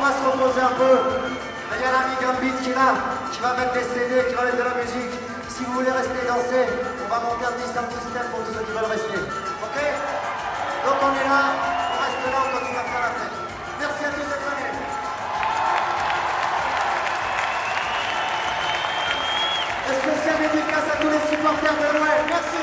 va se reposer un peu. Il y a l'ami Gambit qui est là, qui va mettre des CD, qui va mettre de la musique. Si vous voulez rester danser, on va monter un petit sound system pour tous ceux qui veulent rester. Ok? Donc on est là, on reste là, on continue à faire la fête. Merci à tous d'être venus. Et spécial dédicace à tous les supporters de l'OM. Merci.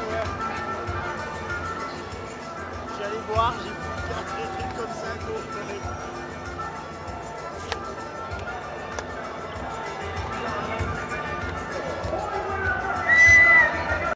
J'allais voir, j'ai vu 4 trucs comme ça.